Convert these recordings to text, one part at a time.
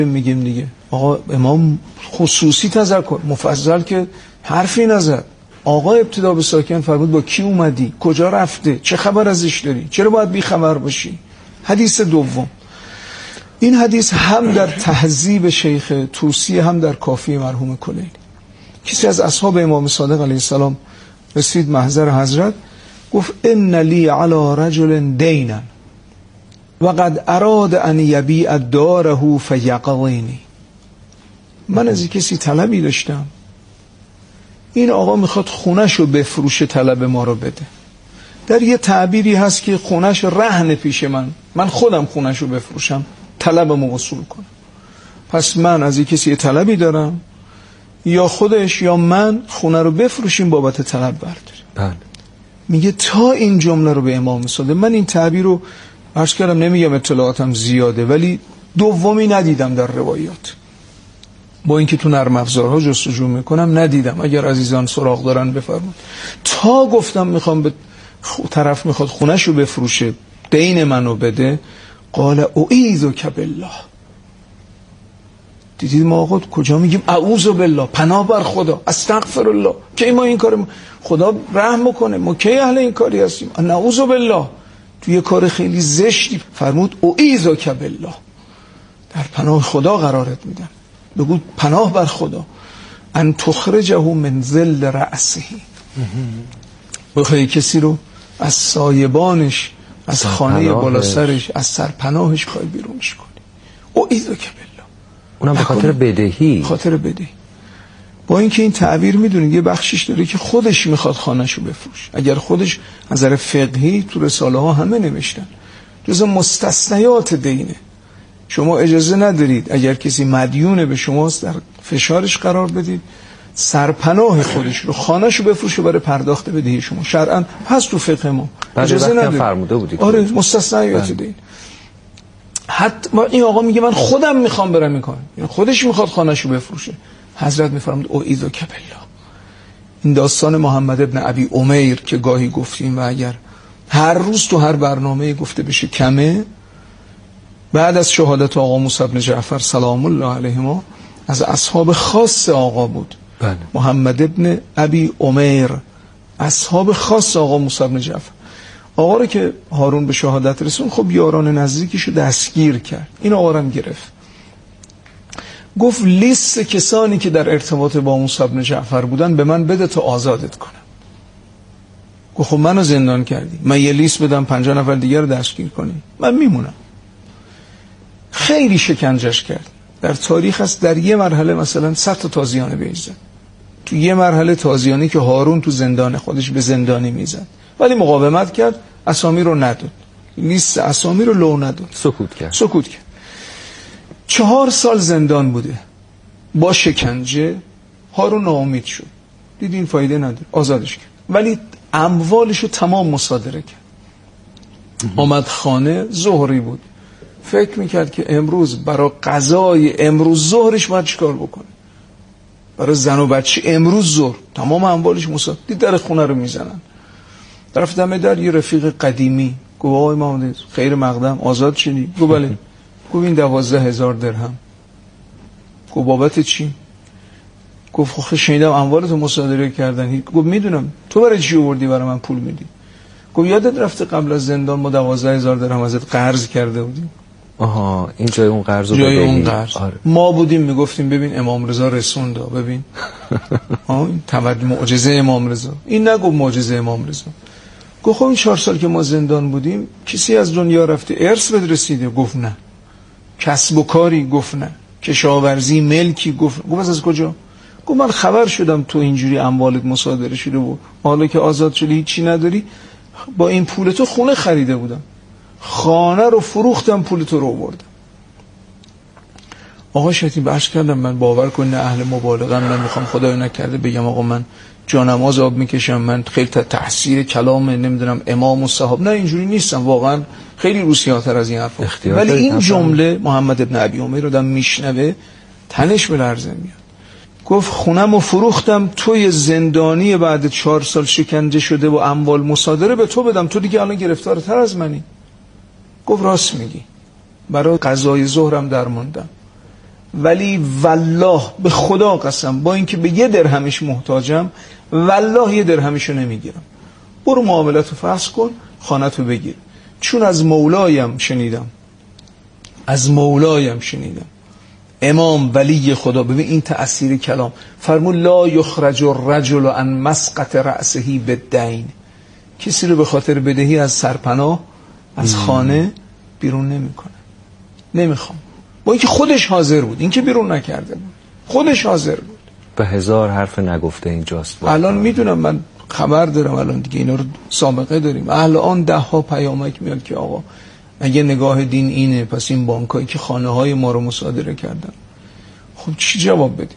میگیم دیگه آقا امام خصوصی تذکر، مفصل که حرفی نزد. آقا ابتدا به ساکن فرمود با کی اومدی، کجا رفته، چه خبر ازش داری، چرا باید بی خبر باشی. حدیث دوم، این حدیث هم در تهذیب شیخ طوسی هم در کافی مرحوم کلیلی. کسی از اصحاب امام صادق علیه السلام رسید محضر حضرت، گفت ان لی علی رجل دینا و قد اراد ان یبیع داره فیقضینی. من از کسی طلبی داشتم، این آقا میخواد خونه‌شو بفروشه، طلب ما رو بده. در یه تعبیری هست که خونه‌ش رهن پیش من خودم خونه‌شو بفروشم، طلبمو وصول کنم. پس من از کسی طلبی دارم، یا خودش یا من خونه رو بفروشیم بابت طلب برداریم. بله. میگه تا این جمله رو به امام صادق، من این تعبیر رو عرض کردم نمیگم اطلاعاتم زیاده، ولی دومی ندیدم در روایات، با اینکه تو نرم افزارها جستجو میکنم ندیدم. اگر عزیزان سراغ دارن بفرمون. تا گفتم میخوام به طرف میخواد خونه‌شو بفروشه، دین منو بده، قال اعیذک بالله. دیدید ما آقا کجا میگیم اعوذ بالله، پناه بر خدا، استغفر الله، کی ما این کارو خدا رحم کنه، ما کی اهل این کاری هستیم؟ نعوذ بالله. توی کار خیلی زشتی فرمود اعیذک بالله، در پناه خدا قرارت میدم. بگو پناه بر خدا، ان تخرجه من ذل رأسه، بخوای کسی رو از سایبانش، از خانه بالا سرش، از سرپناهش خواهی بیرونش کنی. اعیذک بالله، اونم به خاطر بدهی. خاطر بدهی. با اینکه این تعبیر میدونید یه بخشش داره که خودش میخواد خانه‌شو بفروش. اگر خودش از نظر فقهی تو رساله ها همه نوشتن جز مستثنیات دینه. شما اجازه ندارید اگر کسی مدیون به شماست در فشارش قرار بدید سرپناه خودش رو، خانه‌شو بفروشه برای پرداخت بدهی شما. شرعاً هست تو فقه ما، اجازه ندارید. فرموده بودید. آره مستثنیات دین. حتی این آقا میگه من خودم میخوام برم این کار، یعنی خودش میخواد خانه‌شو بفروشه. حضرت میفرمود اعیذک بالله. این داستان محمد ابن ابی عمیر که گاهی گفتیم و اگر هر روز تو هر برنامه گفته بشه کمه، بعد از شهادت آقا موسی بن جعفر سلام الله علیهما از اصحاب خاص آقا بود. بله. محمد ابن ابی عمیر اصحاب خاص آقا موسی بن جعفر. آقا رو که هارون به شهادت رسون، خب یاران نزدیکیشو دستگیر کرد، این آقا رو هم گرفت. گفت لیست کسانی که در ارتباط با موسی بن جعفر بودن به من بده تا آزادت کنم. گفت خب منو زندان کردی، من یه لیست بدم 50 نفر دیگر رو دستگیر کنی، من میمونم. خیلی شکنجش کرد. در تاریخ هست در یه مرحله مثلا 100 تا تازیانه بیزد. تو یه مرحله تازیانه که هارون تو زندان خودش به زندانی میزد، ولی مقاومت کرد، اسامی رو نداد، لیست اسامی رو لو نداد، سکوت کرد. 4 سال زندان بوده با شکنجه. هارون ناامید شد، دید این فایده نداره، آزادش کرد، ولی اموالشو تمام مصادره کرد. آمد خانه، ظهری بود، فکر میکرد که امروز برای غذای امروز ظهرش باید چیکار بکنه، برای زن و بچه امروز ظهر تمام اموالش مصادره. دید در خونه رو میزنن، طرف دم در یه رفیق قدیمی گفت آقای محمد خیر مقدم آزاد شدی؟ گفت بله. گفت این 12,000 درهم. گفت بابت چی؟ گفت خب شنیدم اموالتو مصادره کردن. گفت میدونم، تو برای چی آوردی برای من پول میدی؟ گفت یادت رفته قبل از زندان ما 12,000 درهم ازت قرض کرده بودیم. آها، این جای اون قرض رو جای اون قرض. آره. ما بودیم میگفتیم ببین امام رضا رسوند، ببین این تمدن معجزه امام رضا. این نگفت معجزه امام رضا. گفت خب این 4 سال که ما زندان بودیم کسی از دنیا رفته ارث بد رسیده؟ گفت نه. کسب و کاری؟ گفت نه. کشاورزی، ملکی؟ گفت از کجا؟ گفت من خبر شدم تو اینجوری اموالت مصادره شده و حالا که آزاد شدی هیچی نداری، با این پول تو خونه خریده بودم، خانه رو فروختم، پول تو رو آوردم. آقا شتیم بحث کردم من باور کن نه اهل مبالغه، من میخوام خدای نکرده بگم آقا من جانماز آب میکشم، من خیلی تاثیر کلام نمیدونم امام و صحاب، نه اینجوری نیستم، واقعا خیلی روسیاتر از این حرفا. ولی این جمله محمد ابن ابی عمیر رو دم میشنوه تنش به لرزه میاد. گفت خونم رو فروختم، توی زندانی بعد 4 سال شکنجه شده و اموال مصادره به تو بدم، تو دیگه الان گرفتارتر از منی. گفت راست میگی، برای قضای ظهرم در موندم، ولی والله به خدا قسم با اینکه به 1 درهمش محتاجم والله 1 درهمشو نمیگیرم. برو معاملتو فسخ کن، خانتو بگیر. چون از مولایم شنیدم امام ولی خدا، ببین این تأثیر کلام، فرمود لا یخرج الرجل عن مسقط رأسه بالدین، کسی رو به خاطر بدهی از سرپناه از خانه بیرون نمیکنه. نمیخوام، با اینکه خودش حاضر بود، اینکه بیرون نکرده بود، خودش حاضر بود. به 1000 حرف نگفته اینجاست. الان میدونم، من خبر دارم، الان دیگه اینا رو سابقه داریم، الان 10 ها پیامک میاد که آقا اگه نگاه دین اینه، پس این بانکایی که خانه های ما رو مصادره کردن، خب چی جواب بدیم؟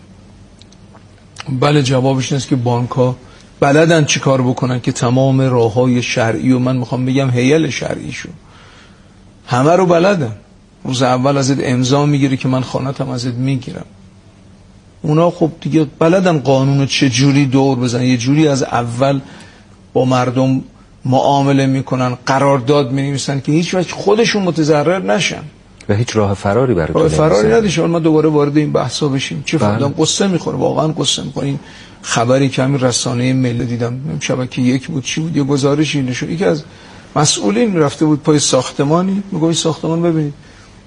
بله جوابش نیست که بانک‌ها بلدن چی کار بکنن که تمام راه‌های شرعی و من میخوام بگم حیل شرعیشو همه رو بلدن. روز اول ازت امضا میگیره که من خانه‌تم ازت میگیرم. اونا خب دیگه بلدن قانونو چه جوری دور بزنن، یه جوری از اول با مردم معامله میکنن، قرارداد مینویسن که هیچ وقت خودشون متضرر نشن و هیچ راه فراری برای راه فراری نداشتن. ما دوباره وارد این بحثا بشیم. چه فردام قصه میخوره، واقعا قصه میخوره. این خبری که همین رسانه ملی دیدم، شبکه 1 بود چی بود، یه گزارشی نشون، یکی از مسئولین رفته بود پای ساختمانی، میگه این ساختمان ببینید،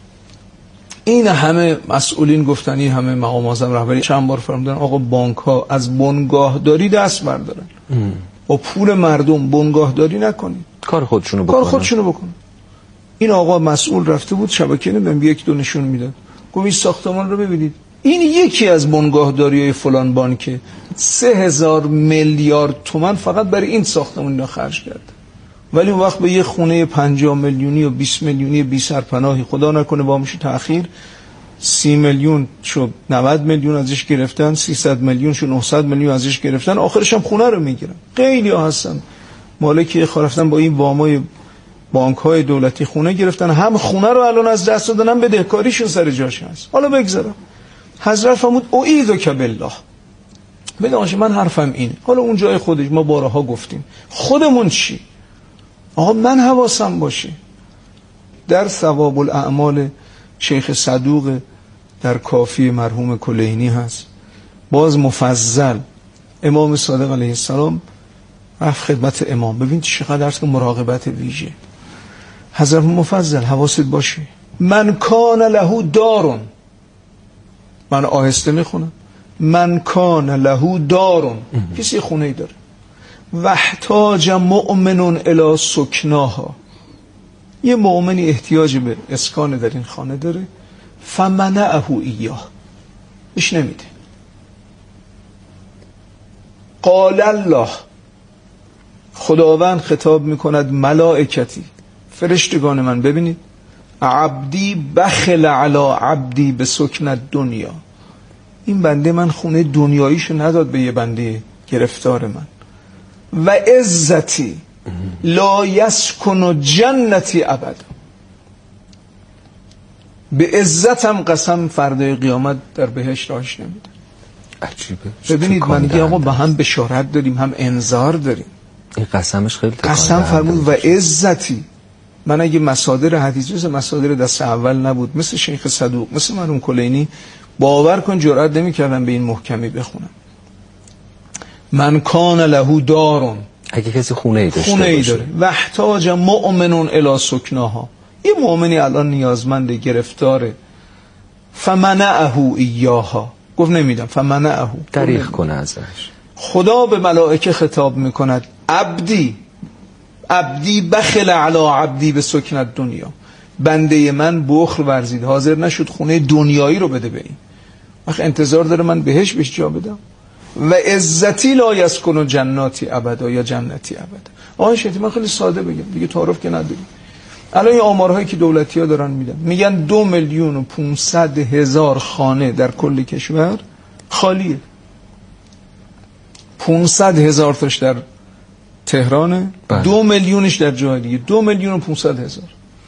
این همه مسئولین گفتن، این همه مقام اعظم رهبری چند بار فرمودن آقا بانک ها از بنگاهداری دست بردارن، با پول مردم بنگاهداری نکنید، کار خودشونو بکنن. این آقا مسئول رفته بود شبکه نمیدونم 1-2 نشون میداد، گفت این ساختمان رو ببینید، این یکی از بنگاهداری‌های فلان بانکه، 3000 میلیارد تومان فقط برای این ساختمان اینا خرج کرد. ولی اون وقت به یه خونه 50 میلیونی و 20 میلیونی بی سرپناهی، خدا نکنه وامش تأخیر 30 میلیون شد، 90 میلیون ازش گرفتن، 300 میلیون شد، 900 میلیون ازش گرفتن، آخرش هم خونه رو میگیرن. خیلی ها هستن مالکی خرفتن با این وامای بانک‌های دولتی خونه گرفتن، هم خونه رو الان از دست دادن، هم بدهکاریشون سر جاش هست. حالا بگذارم، حضرت فرمود اعیذک بالله، بدانش من حرفم اینه. حالا اون جای خودش ما بارها گفتیم، خودمون چی؟ آقا من حواسم باشه. در ثواب الاعمال شیخ صدوق در کافی مرحوم کلینی هست، باز مفضل امام صادق علیه السلام رفت خدمت امام. ببین چقدر درس مراقبت ویژه. حضرت مفضل حواست باشه، من کان له دارون، من آهسته میخونم، من کان له دارون، کسی خونه ای داره، واحتاج مؤمن الی سکناها، یه مؤمنی احتیاج به اسکان در این خانه داره، فمنعه ایاه، بهش نمیده. قال الله، خداوند خطاب میکند ملائکتی، فرشتگان من، ببینید، عبدی بخل علی عبدی به سکن دنیا، این بنده من خونه دنیاییشو نداد به یه بنده گرفتار من، و عزتی لا یسکن جنتی ابدا، به عزتم قسم فردای قیامت در بهشت راهش نمیده. عجیبه. ببینید من میگم آقا با هم بشارت داریم، هم انذار داریم. این قسمش خیلی قسم فرمود و عزتی. من اگه مصادر حدیث مثل مصادر دست اول نبود، مثل شیخ صدوق، مثل مرحوم کلینی، باور کن جرئت نمی‌کردم به این محکمی بخونم. من کان له دارون، اگه کسی خونه ای داره و احتاج مؤمن الی سکناها، یه مؤمنی الان نیازمند گرفتاره، فمنعه ایاها، گفت نمیدم، فمنعه، دریغ کنه ازش. خدا به ملائکه خطاب میکند عبدی بخل علی عبدی به سکن دنیا، بنده من بخل ورزید، حاضر نشد خونه دنیایی رو بده به این، وقت انتظار داره من بهش جا بدم. و عزتی لا یسکن جناتی ابدا، یا جنتی ابدا. آقای شیخ من خیلی ساده بگم دیگه، تعارف که نداریم. الان این آمارهایی که دولتی‌ها دارن میدن، میگن 2,500,000 خانه در کل کشور خالیه، 500,000 تاش در تهرانه، 2 میلیونش در جای دیگه، 2,500,000.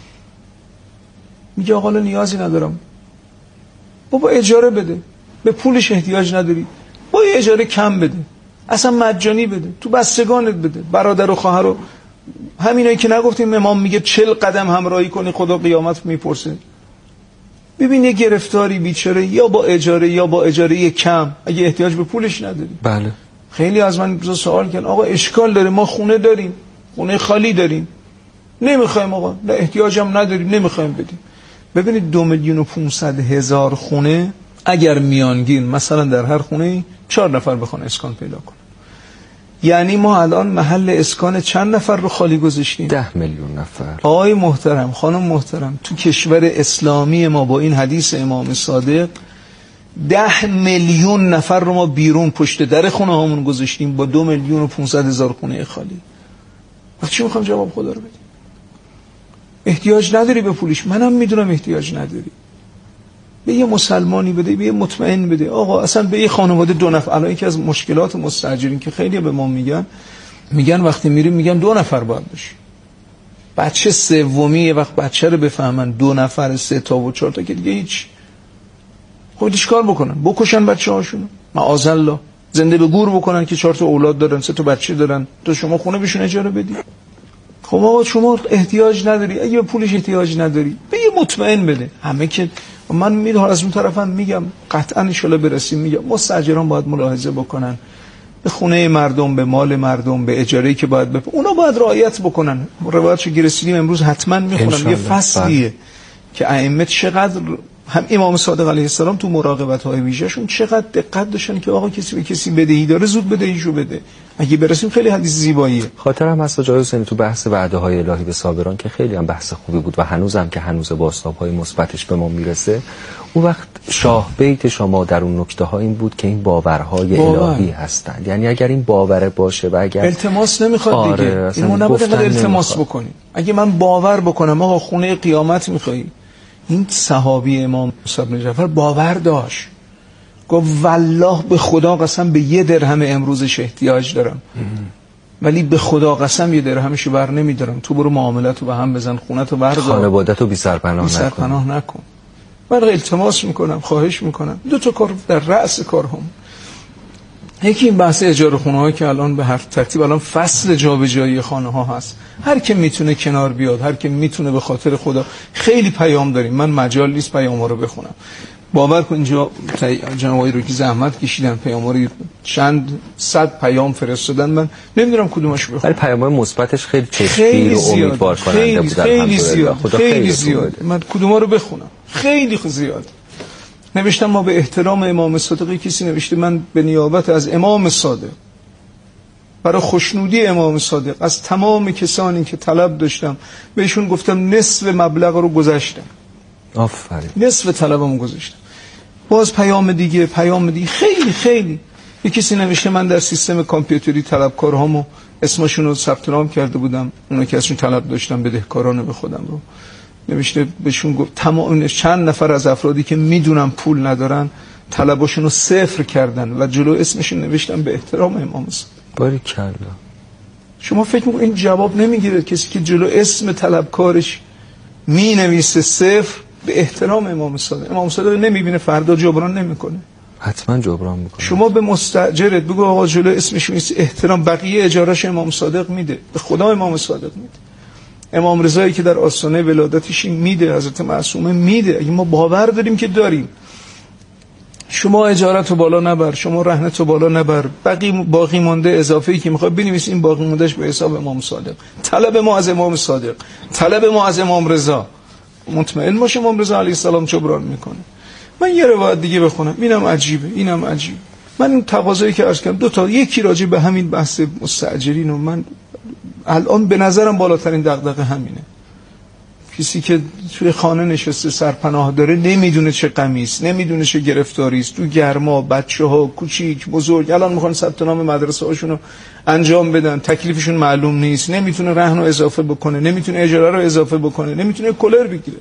میگه آقا نیازی ندارم، بابا اجاره بده، به پولش احتیاج نداری، با یه اجاره کم بده، اصلا مجانی بده، تو بستگانت بده، برادر و خواهر و همینایی که نگفتیم امام میگه 40 قدم همراهی کنی خدا قیامت میپرسه. ببین یه گرفتاری بیچاره یا با اجاره کم، اگه احتیاج به پولش نداری. بله. خیلی از من سوال کردن آقا اشکال داره ما خونه داریم، خونه خالی داریم، نمیخوایم آقا، نه احتیاجم نداریم، نمیخوایم بدیم. ببینید 2,500,000 خونه اگر میانگین مثلا در هر خونه 4 نفر بخوان اسکان پیدا کنن، یعنی ما الان محل اسکان چند نفر رو خالی گذاشتیم؟ 10 میلیون نفر. آقای محترم، خانم محترم، تو کشور اسلامی ما با این حدیث امام صادق 10 میلیون نفر رو ما بیرون پشت در خونه هامون گذاشتیم با 2,500,000 خونه خالی. وقت چی میخوام جواب خدا رو بدیم؟ احتیاج نداری به پولش، منم میدونم احتیاج نداری، به یه مسلمانی بده، به یه مطمئن بده. آقا اصلا به یه خانواده 2 نفر، الان یکی از مشکلات مستاجرین که خیلی به ما میگن وقتی میریم میگن 2 نفر باید باشه، بچه سومی یه وقت بچه رو بفهمن 2 نفر 3 تا و 4 تا که دیگه هیچ. خب چیکار بکنن؟ بکشن بچه هاشونو معاذالله، زنده به گور بکنن که 4 تا اولاد دارن، 3 تا بچه دارن، تو شما خونه بهشون اجاره بدی. خب آقا شما احتیاج نداری، اگه به پولش احتیاج نداری به یه مطمئن بده. همه که من میدونم از اون طرفم میگم قطعا ان شاء الله برسیم، میگم مستاجران باید ملاحظه بکنن به خونه مردم، به مال مردم، به اجاره‌ای که باید اونا باید رعایت بکنن. روایتشو گرسیدیم امروز حتما میخونم، یه فصلیه که ائمه چقدر، هم امام صادق علیه السلام تو مراقبت‌های ویژه‌شون چقدر دقت داشتن که آقا کسی به کسی بدهی داره زود بدهیشو بده. اگه برسیم خیلی حدیث زیباییه. خاطرم هست جای حسین تو بحث وعده‌های الهی به صابران که خیلی هم بحث خوبی بود و هنوزم که هنوز بازتاب‌های مثبتش به ما میرسه، اون وقت شاه بیت شما در اون نکته‌ها این بود که این باورهای الهی هستند، یعنی اگر این باور باشه و اگر التماس نمیخواد دیگه، اینو نباید التماس بکنی. اگه من باور بکنم آقا خونه قیامت می‌خوای، این صحابی امام موسی بن جعفر باور داشت، گفت والله به خدا قسم به 1 درهم امروزش احتیاج دارم، ولی به خدا قسم 1 درهمشو بر نمیدارم، تو برو معاملتو به هم بزن، خونتو بردار، خانواده‌تو بی سرپناه نکن. من التماس میکنم، خواهش میکنم. 2 تا کار در رأس کارهم، یکی این بحث اجاره خونه‌ها که الان به هر ترتیب الان فصل جابجایی خانه‌ها هست، هر کی میتونه کنار بیاد، هر کی میتونه به خاطر خدا. خیلی پیام داریم، من مجال نیست پیام‌ها رو بخونم، باور کن اینجا جنابایی رو که زحمت کشیدن پیام‌ها رو چند صد پیام فرستادن، من نمیدونم کدومش بخونم. ولی پیام‌های مثبتش خیلی چشمگیر و امیدوار کننده بود. خیلی زیاد. من کدوما رو بخونم؟ خیلی زیاد. نوشتم ما به احترام امام صادق، کسی نوشته من به نیابت از امام صادق برای خوشنودی امام صادق از تمام کسانی که طلب داشتم بهشون گفتم نصف مبلغ رو گذاشتم. آفرین. نصف طلبمو گذاشتم. باز پیام دیگه خیلی یک کسی نوشته من در سیستم کامپیوتری طلبکارهامو اسمشون رو ثبت نام کرده بودم، اونا که ازشون طلب داشتم بدهکاران به خودم رو نوشته، بهشون گفت تمام چند نفر از افرادی که میدونم پول ندارن طلباشون رو 0 کردن و جلو اسمشون نوشتم به احترام امام صادق. باریکلا. شما فکر می‌کنید این جواب نمیگیره؟ کسی که جلو اسم طلبکارش مینویسه 0 به احترام امام صادق، امام صادق نمیبینه فردا جبران نمیکنه؟ حتما جبران میکنه. شما به مستاجرت بگو آقا جلو اسمش میشه احترام، بقیه اجارهش امام صادق میده، به خدا امام صادق میده. امام رضایی که در آستانه ولادتش میده، حضرت معصومه میده. اگه ما باور داریم که داریم، شما اجارتو بالا نبر، شما رهنتو بالا نبر، باقی مونده اضافه‌ای که میخواد بنویس این باقی موندهش به حساب امام صادق. طلب ما از امام صادق، طلب ما از امام رضا، مطمئن باش امام رضا علیه السلام جبران میکنه. من یه روایت دیگه بخونم، اینم عجیبه. من این تقاضایی که عرض کردم 2 تا، یکی راجع به همین بحث مستاجرین و من الان به نظرم بالاترین دغدغه همینه. کسی که توی خانه نشسته سرپناه داره نمیدونه چه غمی است، نمیدونه چه گرفتاری است، تو گرما بچه‌ها کوچیک بزرگ الان میخوان ثبت نام مدرسه هاشون رو انجام بدن، تکلیفشون معلوم نیست، نمیتونه رهن رو اضافه بکنه، نمیتونه اجاره رو اضافه بکنه، نمیتونه کولر بگیره.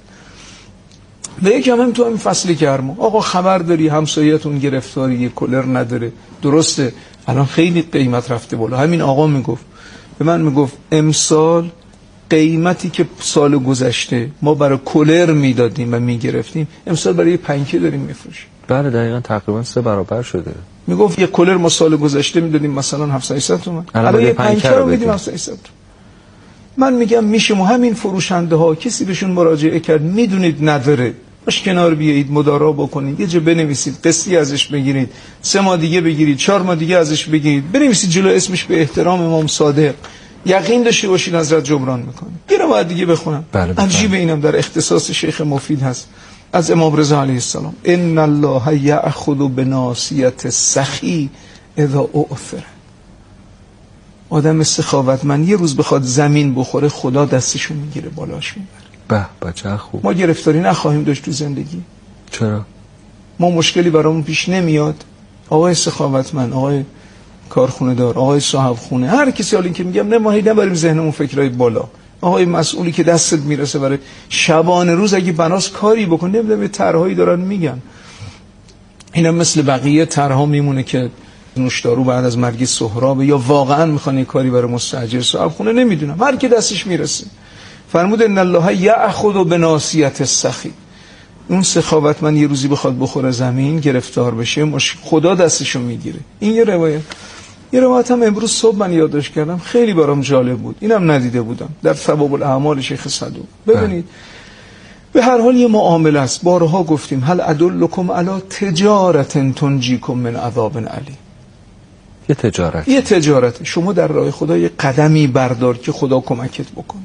و یکم هم تو همین فصل گرما آقا خبر داری همسایه‌تون گرفتاری یه کولر نداره، درسته الان خیلی قیمت رفته بالا. همین آقا میگفت به من، میگفت امسال قیمتی که سال گذشته ما برای کولر میدادیم و میگرفتیم امسال برای پنکه داریم میفروشیم. بله دقیقاً تقریبا 3 برابر شده. میگفت یه کولر ما سال گذشته میدادیم مثلا 700 تومان، الان یه پنکه رو میدیم 700 تومان. من میگم میشه همین فروشنده ها کسی بهشون مراجعه کرد، میدونید نداره باش کنار بیایید، مدارا بکنید، یه جا بنویسید، قسطی ازش بگیرید، 3 ماه دیگه بگیرید، 4 ماه دیگه ازش بگیرید، بنویسید جلو اسمش به احترام امام صادق، یقین داشته باشید حضرت جبران میکنه. یه روایت دیگه بخونم. عجیب، اینم در اختصاص شیخ مفید هست از امام رضا علیه السلام: ان الله یأخذ بناصیة السخی اذا اؤثر. آدم سخاوتمند یه روز بخواد زمین بخوره، خدا دستشو میگیره بالاش میبره. بچه خوب. ما گرفتاری نخواهیم داشت تو زندگی. چرا؟ ما مشکلی برامون پیش نمیاد. آقای سخاوتمند، آقای کارخونه دار، آقای صاحب خونه، هر کسی، حالا این که میگم نه، ما هی نبریم ذهنمون فکرای بالا. آقای مسئولی که دستت میرسه برای شبانه روز اگه بناس کاری بکنه، نمیدونم یه طرحهایی دارن میگن، اینا مثل بقیه طرحها میمونه که نوشدارو بعد از مرگ سهراب، یا واقعا میخوان یه کاری برای مستاجر صاحب خونه، نمیدونم، هر کی دستش میرسه. فرمود ان الله یأخذ بناصیة السخی. اون سخاوتمند یه روزی بخواد بخوره زمین، گرفتار بشه، خدا دستشو میگیره. این یه روایت. یه روایت هم امروز صبح من یادداشت کردم، خیلی برام جالب بود، اینم ندیده بودم، در ثواب الاعمال شیخ صدوق. ببینید به هر حال یه معامله است. بارها گفتیم هل ادلکم علی تجارت تنجیکم من عذاب علیم. یه تجارت. شما در راه خدا یه قدمی بردار که خدا کمکت بکنه.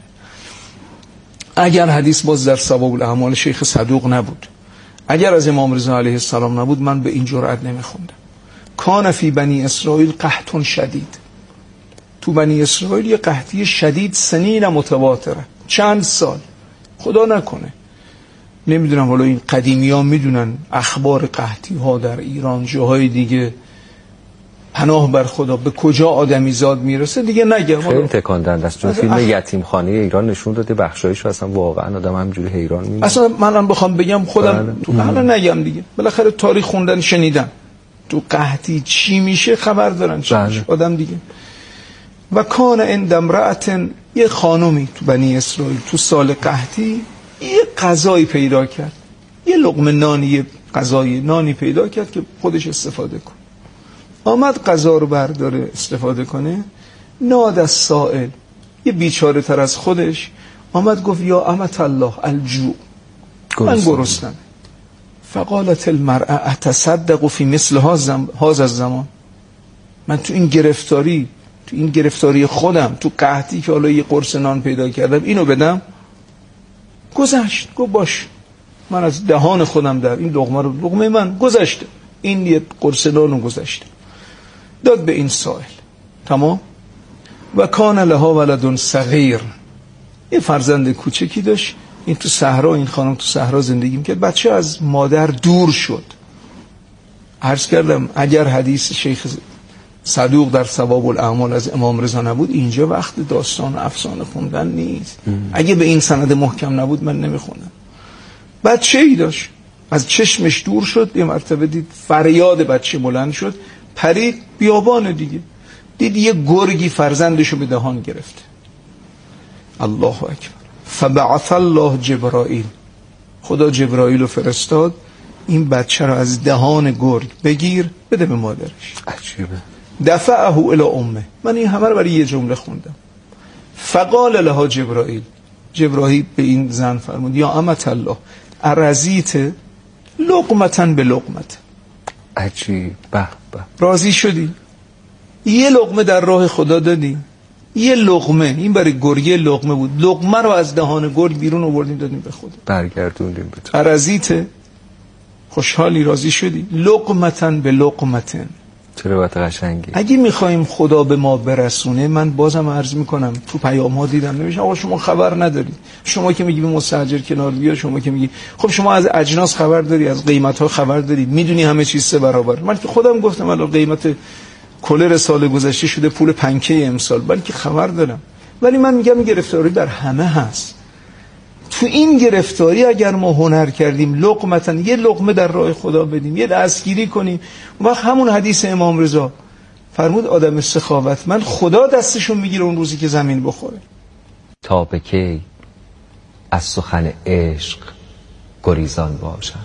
اگر حدیث باز در ثواب الاعمال شیخ صدوق نبود، اگر از امام رضا علیه السلام نبود، من به این جرأت نمیخوندم. کان فی بنی اسرائیل قحط شدید. تو بنی اسرائیل یه قحطی شدید، سنین متواتره، چند سال. خدا نکنه، نمیدونم، حالا این قدیمی ها میدونن اخبار قحطی ها در ایران، جاهای دیگه، پناه بر خدا، به کجا آدمی زاد میرسه دیگه نگم. خیلی تکاندند است. چون فیلم یتیم خانه ایران نشون داده بخشایشو، اصلا واقعا آدم همجوری حیران میمونه. اصلا منم بخوام بگم خودم تو حالا نگم دیگه، بالاخره تاریخ خوندن، شنیدن تو قحطی چی میشه خبر دارن چی میشه آدم دیگه. و کان عند امرأة، یه خانومی تو بنی اسرائیل تو سال قحطی یه غذایی پیدا کرد، یه لقمه نانی، یه غذای نانی پیدا کرد که خودش استفاده کنه. آمد غذا رو برداره استفاده کنه، ناد از سائل، یه بیچاره تر از خودش آمد گفت یا امت الله الجوع، من گرسنم. فقالت المرأة اتصدق فی مثل هذا الزمان. من تو این گرفتاری خودم، تو قحطی که حالا یه قرص نان پیدا کردم، اینو بدم؟ گذشت. گفت باش، من از دهان خودم در این لقمه من گذشته، این یه قرص نانو گذشته، داد به این سائل. تمام. و کان لها ولد صغیر، یه فرزند کوچکی داشت. این تو صحرا، این خانم تو صحرا زندگی میکرد، بچه از مادر دور شد. عرض کردم اگر حدیث شیخ صدوق در ثواب الاعمال از امام رضا نبود، اینجا وقت داستان افسانه خوندن نیست. اگه به این سند محکم نبود من نمیخوندم. بچه ای داشت، از چشمش دور شد، یه مرتبه دید فریاد بچه بلند شد، پرید بیابان دیگه، دید یه گرگی فرزندشو به دهان گرفته. الله اکبر. فبعث الله جبرائیل، خدا جبرائیل رو فرستاد، این بچه رو از دهان گرگ بگیر بده به مادرش. عجیبه. دفعه الی امه. من این همه رو برای یه جمله خوندم. فقال لها جبرائیل به این زن فرمود یا امت الله ارزیت لقمتن به لقمت. عجیب. به به. راضی شدی؟ یه لقمه در راه خدا دادی، یه لقمه، این برای گرگه لقمه بود، لقمه رو از دهان گرگ بیرون آوردیم دادیم به خدا، برگردوندیم به تو. ارزیت، خوشحالی، راضی شدی؟ لقمتن به لقمتن. چرا وقت قشنگی. اگه میخوایم خدا به ما برسونه، من بازم عرض میکنم تو پیام ها دیدم نمیشه آقا شما خبر نداری، شما که میگی به مستاجر کنار بیا، شما که میگی خب شما از اجناس خبر داری، از قیمت ها خبر داری، میدونی همه چیز سه برابر. من که خودم گفتم الان قیمت کولر سال گذشته شده پول پنکه امسال، بلکه خبر دارم. ولی من میگم گرفتاری در همه هست. تو این گرفتاری اگر ما هنر کردیم، لقمتن، یه لقمه در راه خدا بدیم، یه دستگیری کنیم، اون وقت همون حدیث امام رضا فرمود آدم سخاوتمند خدا دستشون میگیره اون روزی که زمین بخوره. تا به کی از سخن عشق گریزان باشم،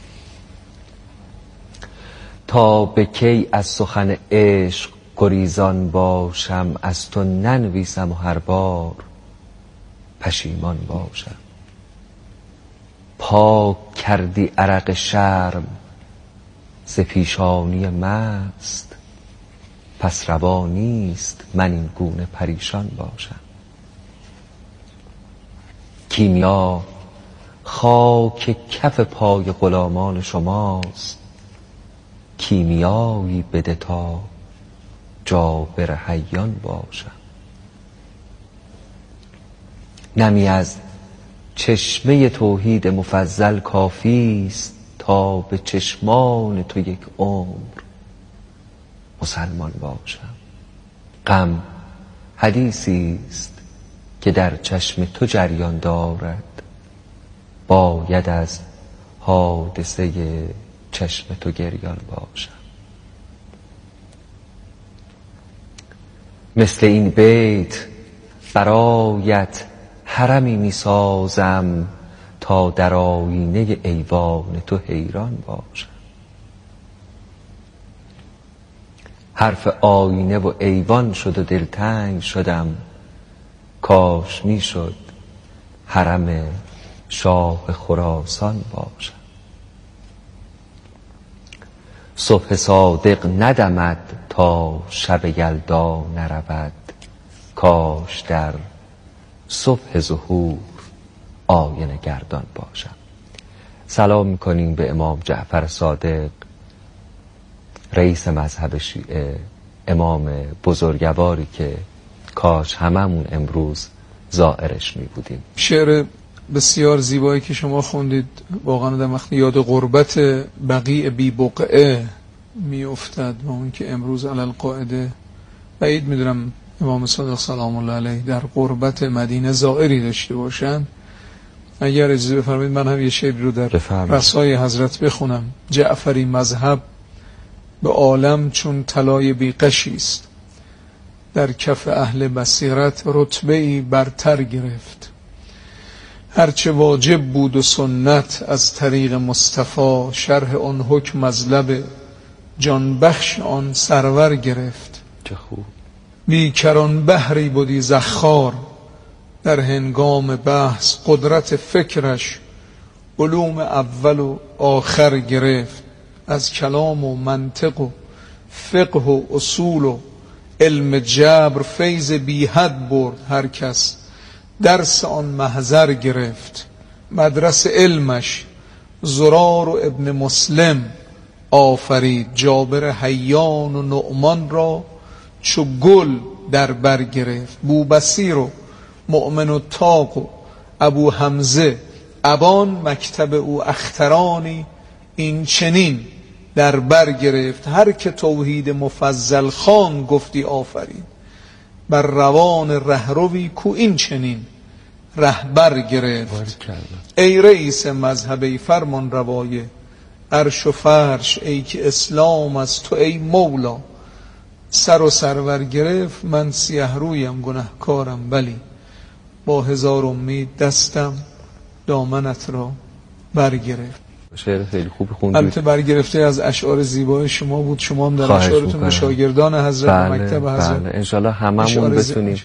تا به کی از سخن عشق گریزان باشم، از تو ننویسم و هر بار پشیمان باشم. پاک کردی عرق شرم ز پیشانی مست، پس روا نیست من این گونه پریشان باشم. کیمیا خاک کف پای غلامان شماست، کیمیایی بده تا جابر حیان باشم. نمی از چشمه توحید مفضل کافی است تا به چشمان تو یک عمر مسلمان باشم. غم حدیثی است که در چشم تو جریان دارد، باید از حادثه چشم تو گریان باشم. مثل این بیت برایت حرمی می سازم تا در آینه ایوان تو حیران باشم. حرف آینه و ایوان شد و دلتنگ شدم، کاش می شد حرم شاه خراسان باشم. صبح صادق ندمد تا شب یلدا نرود، کاش در صبح ظهور آینه گردان باشم. سلام میکنیم به امام جعفر صادق، رئیس مذهب شیعه، امام بزرگواری که کاش هممون امروز زائرش میبودیم. شعر بسیار زیبایی که شما خوندید واقعا در وقت یاد غربت بقیع بی بقعه میافتد و اون که امروز علل قاعده بعید میدونم امام صادق سلام الله علیه در غربت مدینه زائری داشته باشن. اگر اجازه بفرمایید من هم یه شعری رو در رسای حضرت بخونم. جعفری مذهب به عالم چون طلای بی غشی است، در کف اهل بصیرت رتبه‌ای برتر گرفت. هرچه واجب بود و سنت از طریق مصطفی، شرح آن حکم از لب جان بخش آن سرور گرفت. چه خوب. بیکران بحری بودی زخار، در هنگام بحث قدرت فکرش علوم اول و آخر گرفت. از کلام و منطق و فقه و اصول و علم جبر فیض بی حد برد هر کس، درس آن محضر گرفت. مدرسه علمش زرار و ابن مسلم آفرید، جابر حیان و نعمان را چو گل در بر گرفت. بوبصیر و مؤمن و طاق و ابو حمزه ابان، مکتب او اخترانی این چنین در بر گرفت. هر که توحید مفضل خان گفتی آفرین، بر روان رهروی کو این چنین رهبر گرفت. ای رئیس مذهب، ای فرمان روای عرش و فرش، ای که اسلام از تو ای مولا سر و سرور گرفت. من سیه رویم گنهکارم بلی، با هزار امید دستم دامنت را برگرفت. شعر خیلی خوب خوندید. البته برگرفته از اشعار زیبای شما بود. شما هم در اشعارتون به شاگردان حضرت و مکتب حضرت انشالله هممون بتونیم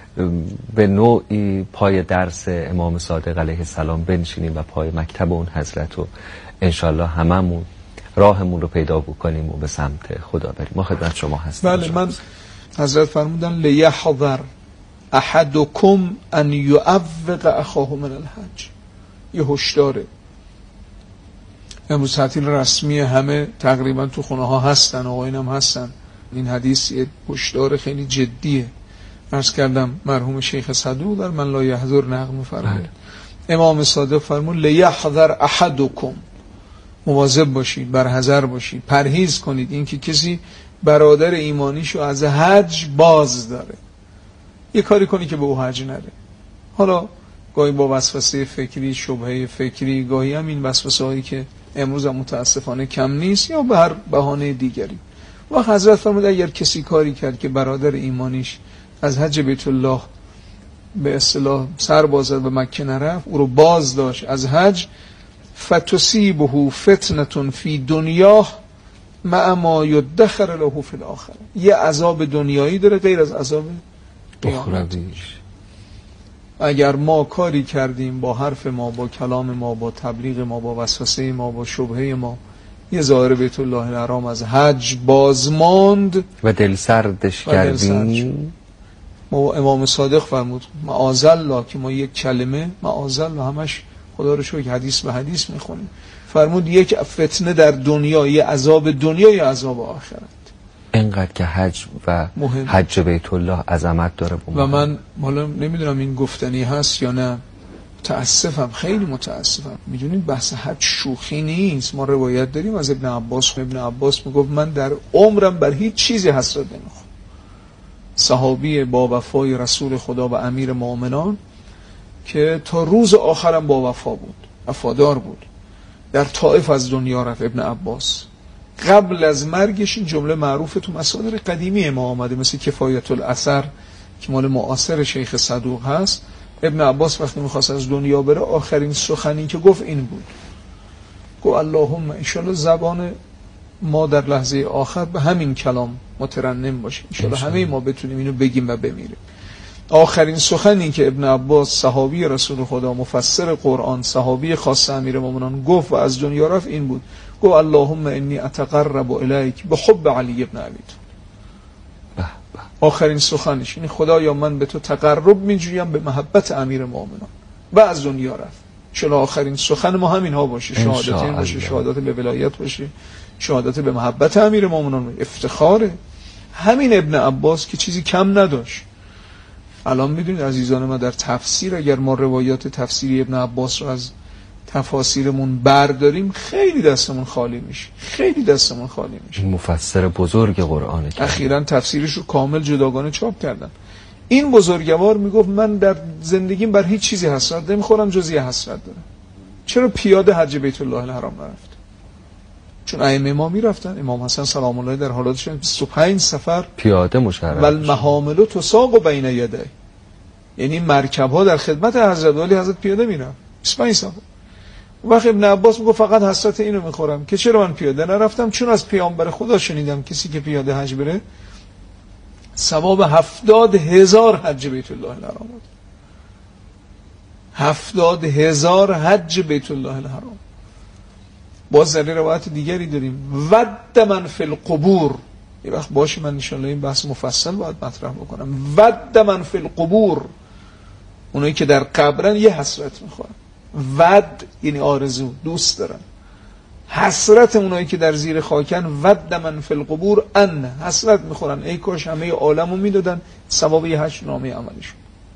به نوعی پای درس امام صادق علیه السلام بنشینیم و پای مکتب اون حضرت و انشالله هممون راهمون رو پیدا بکنیم و به سمت خدا بریم. ما خدمت شما هستیم. بله، من حضرت فرمودن لیحذر احدکم ان یعوق اخاه من الحج. یه هشداره. امروز تعطیل رسمی همه تقریبا تو خونه ها هستن، آقایون هم هستن. این حدیث یه هشدار خیلی جدیه. عرض کردم مرحوم شیخ صدوق در من لا یحضر نقل فرمود، امام صادق فرمود لیحذر احدکم، مواظب باشید، برحذر باشید، پرهیز کنید اینکه کسی برادر ایمانیشو از حج باز داره، یه کاری کنی که به او حج نره. حالا گاهی با وسوسه فکری، شبهه فکری، گاهی هم این وسوسه هایی که امروز هم متاسفانه کم نیست، یا به هر بهانه دیگری. و حضرت فرمود اگر کسی کاری کرد که برادر ایمانیش از حج بیت الله به اصطلاح سر بازد و مکه نرفت، او رو باز داشت از حج، فتصیبه فتنة فی دنیاه مع ما یدخر له فی الاخره. یه عذاب دنیایی داره غیر از عذاب قیامت. اگر ما کاری کردیم با حرف ما، با کلام ما، با تبلیغ ما، با وسوسه ما، با شبهه ما، یه ظاهر بیت الله الحرام از حج بازماند و دل سردش کردیم، ما امام صادق فرمود معاذالله، که ما یک کلمه معاذالله همش خدا رو شکر حدیث به حدیث میخونیم، فرمود یک فتنه در دنیا، یه عذاب دنیا یا عذاب آخرت. اینقدر که حج و مهم. حج بیت الله عظمت داره. و من حالا نمیدونم این گفتنی هست یا نه، متاسفم، خیلی متاسفم. میدونید بحث حج شوخی نیست. ما روایت داریم از ابن عباس میگفت من در عمرم بر هیچ چیزی حسرت نمیخورم. صحابی با وفای رسول خدا و امیر مؤمنان که تا روز آخرم با وفا بود، وفادار بود، در طائف از دنیا رفت. ابن عباس قبل از مرگش این جمله معروف تو مصادر قدیمی ما آمده، مثل کفایت الاثر که مال معاصر شیخ صدوق هست. ابن عباس وقتی میخواست از دنیا بره آخرین سخنی که گفت این بود، گفت اللهم انشالله زبان ما در لحظه آخر به همین کلام مترنم باشه، انشالله همه ما بتونیم اینو بگیم و بمیریم. آخرین سخنی که ابن عباس صحابی رسول خدا، مفسر قرآن، صحابی خاص امیر مومنان گفت و از دنیا رفت این بود، گفت اللهم انی اتقرب الیک بحب علی ابن ابی طالب. آخرین سخنش این خدایا من به تو تقرب میجویم به محبت امیر مومنان، و از دنیا رفت. چون آخرین سخن ما همین ها باشه، شهادتین باشه، شهادت به ولایت باشه، شهادت به محبت امیر مومنان، افتخاره. همین ابن عباس که چیزی کم نداشت. الان میدونید عزیزان ما در تفسیر اگر ما روایات تفسیری ابن عباس رو از تفاسیرمون برداریم خیلی دستمون خالی میشه، خیلی دستمون خالی میشه. این مفسر بزرگ قرآنه که اخیراً تفسیرش رو کامل جداگانه چاپ کردن. این بزرگوار میگفت من در زندگیم بر هیچ چیزی حسرت نمیخورم جز یه حسرت دارم. چرا پیاده حج بیت الله الحرام نرفت؟ چون ائمه ما میرفتن. امام حسن سلام الله در حالاتش 25 سفر پیاده مشرف و المحامل تساق بین یدی، یعنی مرکب ها در خدمت حضرت، ولی حضرت پیاده میرن 25 سفر. وقت ابن عباس میگه فقط حسرت اینو میخورم که چرا من پیاده نرفتم، چون از پیامبر خدا شنیدم کسی که پیاده حج بره ثواب 70,000 حج بیت الله الحرام، 70,000 حج بیت الله الحرام. باز در روایت دیگری داریم ود من فی القبور، یه وقت باشه من ان شاء الله این بحث مفصل باید مطرح بکنم. ود من فی القبور، اونایی که در قبرن یه حسرت میخورن. ود یعنی آرزو، دوست دارن. حسرت اونایی که در زیر خاکن ود من فی القبور ان، حسرت میخورن ای کاش همه عالمو میدادن ثواب یه حج نامه عملشون.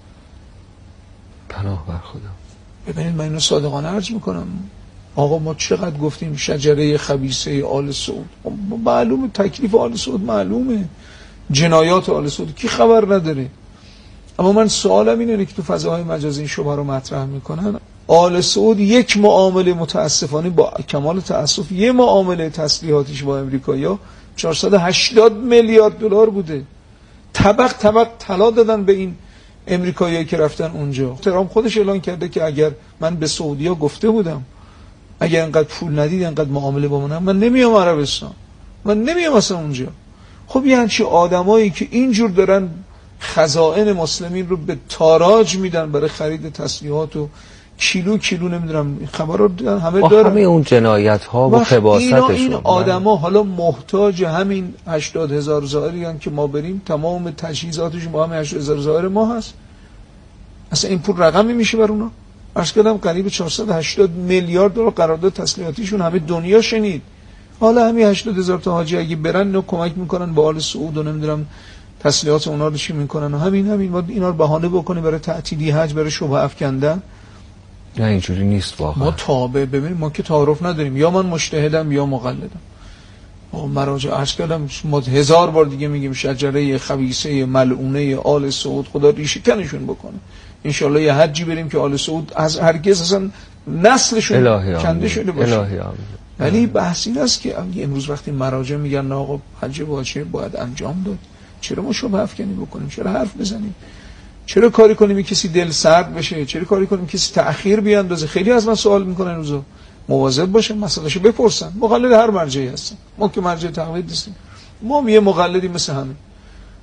پناه بر خدا. ببینید من اینو صادقانه عرض میکنم. آقا ما چقدر گفتیم شجره خبیثه آل سعود، معلومه تکلیف آل سعود، معلومه جنایات آل سعود، کی خبر نداره. اما من سوالم اینه که تو فضاهای مجازی این شبهه رو مطرح میکنن. آل سعود یک معامله، متاسفانه با کمال تأسف، یک معامله تسلیحاتیش با امریکایی‌ها 480 میلیارد دلار بوده. طبق طبق طلا دادن به این امریکایی‌ها که رفتن اونجا. ترامپ خودش اعلان کرده که اگر من به سعودیا گفته بودم اگر انقدر پول ندید انقدر معامله با من نمیام عربستان، من نمیام اصلا اونجا. خب یعنی چی آدمایی که اینجور دارن خزائن مسلمین رو به تاراج میدن برای خرید تسلیحات و کیلو نمیدونم خبر رو همه دارن، همه اون جنایت ها و خباثتشون. این آدما حالا محتاج همین 80,000 زائری هستن که ما بریم تمام تجهیزاتشون با همین 80,000 زائر ما هست. اصلا این پول رقمی میشه بر اونا؟ عرض کردم قریب 480 میلیارد دلار قرارداد تسلیحاتیشون همه دنیا شنید. حالا همین 80,000 تا حاجی اگه برن اینو کمک میکنن با آل سعود و نمیدونم تسلیحات اونا رو چی میکنن و همین ما اینا رو بهانه بکنیم برای تعطیلی حج، برای شبهه افکندن. نه اینجوری نیست واقعا. ما تابع ببینیم، ما که تعارف نداریم، یا من مجتهدم یا مقلدم. مراجع عرض کردم ما 1000 بار دیگه میگیم شجره خبیثه ملعونه آل سعود خدا ریشه کنشون بکنه. انشالله یه حجی بریم که آل سعود از هرگز اصلا نسلشون کنده شده باشه. ولی بحث این است که امروز وقتی مراجع میگن آقا حج واجب باید انجام داد، چرا ما شبهه افکنی بکنیم؟ چرا حرف بزنیم؟ چرا کاری کنیم کسی دل سرد بشه؟ چرا کاری کنیم کسی تأخیر بیاندازه؟ خیلی از من سوال میکنن روزا. مواظب باشن، مسئلهشو بپرسن. مقلد هر مرجعی هستن، ما که مرجع تقلید نیستیم. ما یه مقلدی مثل همین.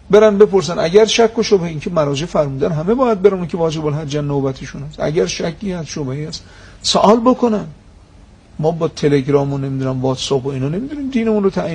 برن بپرسن. اگر شک و شبهه، این که مراجع فرمودن همه باید برن که واجب الحج نوبتشون است، اگر شکی هست شبهه است سوال بکنن. ما با تلگرام و نمیدونم واتساپ و اینا نمیدونیم دینمون رو تعیین